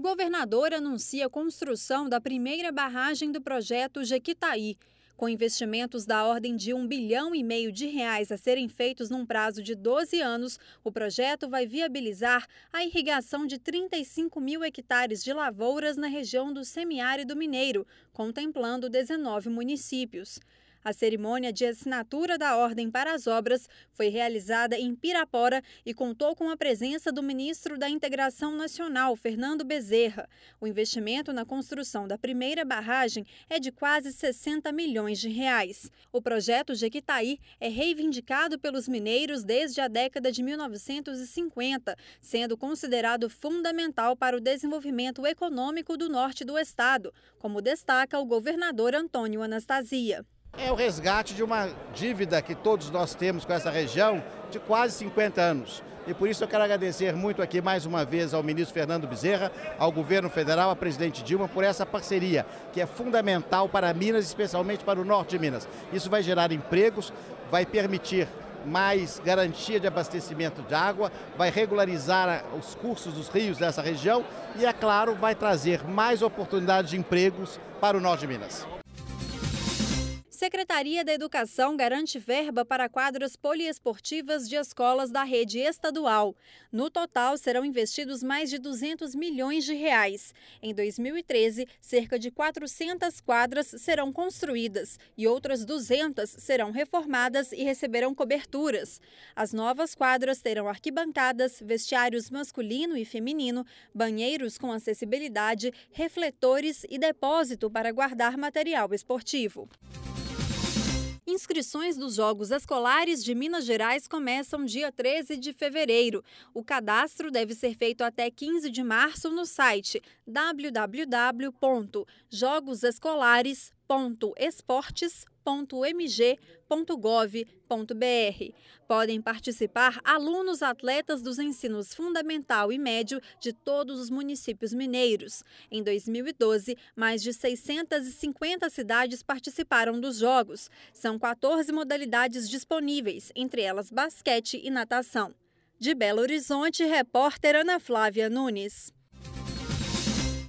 governador anuncia a construção da primeira barragem do projeto Jequitaí. Com investimentos da ordem de R$1,5 bilhão a serem feitos num prazo de 12 anos, o projeto vai viabilizar a irrigação de 35 mil hectares de lavouras na região do semiárido mineiro, contemplando 19 municípios. A cerimônia de assinatura da ordem para as obras foi realizada em Pirapora e contou com a presença do ministro da Integração Nacional, Fernando Bezerra. O investimento na construção da primeira barragem é de quase R$60 milhões. O projeto Jequitaí é reivindicado pelos mineiros desde a década de 1950, sendo considerado fundamental para o desenvolvimento econômico do norte do estado, como destaca o governador Antônio Anastasia. É o resgate de uma dívida que todos nós temos com essa região de quase 50 anos. E por isso eu quero agradecer muito aqui mais uma vez ao ministro Fernando Bezerra, ao governo federal, à presidente Dilma, por essa parceria que é fundamental para Minas, especialmente para o norte de Minas. Isso vai gerar empregos, vai permitir mais garantia de abastecimento de água, vai regularizar os cursos dos rios dessa região e, é claro, vai trazer mais oportunidades de empregos para o norte de Minas. Secretaria da Educação garante verba para quadras poliesportivas de escolas da rede estadual. No total, serão investidos mais de R$200 milhões. Em 2013, cerca de 400 quadras serão construídas e outras 200 serão reformadas e receberão coberturas. As novas quadras terão arquibancadas, vestiários masculino e feminino, banheiros com acessibilidade, refletores e depósito para guardar material esportivo. Inscrições dos Jogos Escolares de Minas Gerais começam dia 13 de fevereiro. O cadastro deve ser feito até 15 de março no site www.jogosescolares.esportes.mg.gov.br. Podem participar alunos atletas dos ensinos fundamental e médio de todos os municípios mineiros. Em 2012, mais de 650 cidades participaram dos Jogos. São 14 modalidades disponíveis, entre elas basquete e natação. De Belo Horizonte, repórter Ana Flávia Nunes.